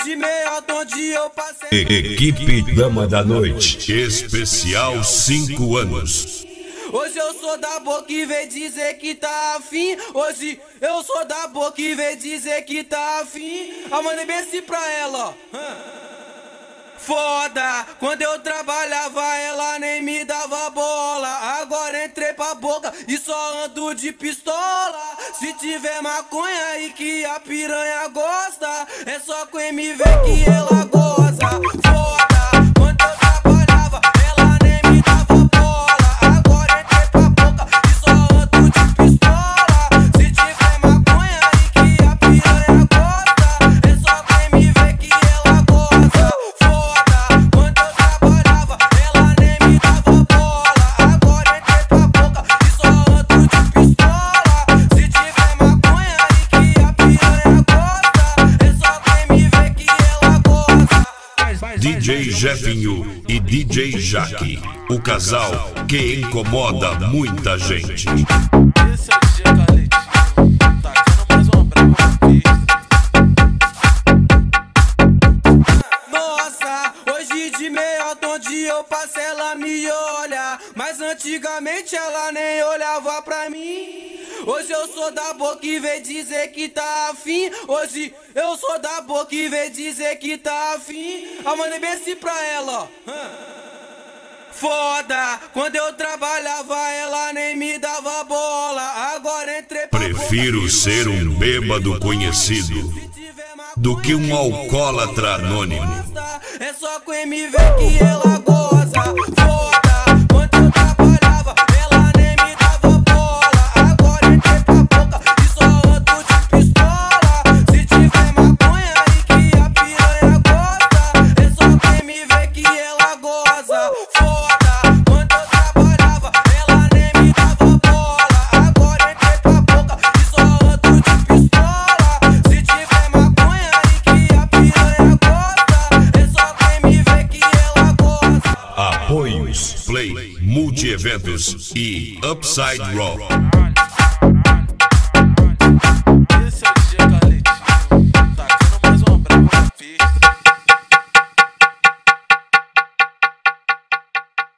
de meiota onde eu passei. Equipe Dama da Noite, especial 5 anos. Hoje eu sou da boca e vem dizer que tá afim. Hoje eu sou da boca e vem dizer que tá afim. A mandei bem assim pra ela, ó. Foda, quando eu trabalhava ela nem me dava bola. Agora entrei pra boca e só ando de pistola. Se tiver maconha e que a piranha gosta, é só com MV que ela goza. Foda, quando eu trabalhava ela nem me dava bola. Agora entrei pra boca e só ando de pistola. Se tiver maconha e que a piranha gosta, é só com MV que ela goza. DJ Jefinho e DJ Jaque, o casal que incomoda muita gente. Esse é o DJ Carletinho, tacando mais uma brava na pista. Nossa, hoje de meiota onde eu passo ela me olha, mas antigamente ela nem olhava pra mim. Hoje eu sou da boca e vem dizer que tá afim. Hoje eu sou da boca e vem dizer que tá afim. A mandei bem assim pra ela, ó. Foda, quando eu trabalhava ela nem me dava bola. Agora entrei pra Prefiro ser um bêbado conhecido do que um alcoólatra anônimo. É só com MV que ela goza. Foda, quando eu trabalhava ela nem me dava bola. Agora entrei pra boca e só ando de pistola. Se tiver maconha e que a piranha gosta, é só com MV que ela goza. Foda, quando eu trabalhava ela nem me dava bola. Agora entrei pra boca e só ando de pistola. Se tiver maconha e que a piranha gosta, é só com MV que ela goza. Apoios Play, Multi Eventos e Upside Rock.